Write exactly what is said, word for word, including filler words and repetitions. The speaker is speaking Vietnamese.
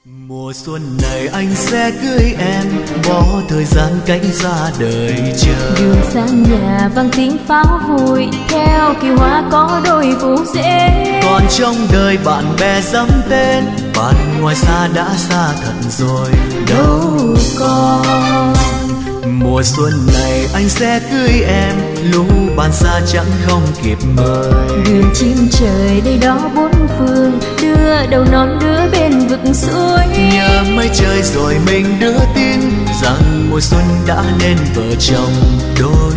Mùa xuân này anh sẽ cưới em, bỏ thời gian cách ra đời chờ. Đường xa nhà vang tiếng pháo vui, theo kỳ hoa có đôi phù rễ. Còn trong đời bạn bè dám tên, bạn ngoài xa đã xa thật rồi đâu còn. Mùa xuân này anh sẽ cưới em, lũ bạn xa chẳng không kịp mời. Đường chim trời đây đó bốn phương, đưa đầu non đưa bên vực suối. Nhớ mấy trời rồi mình đưa tin rằng mùa xuân đã nên vợ chồng đôi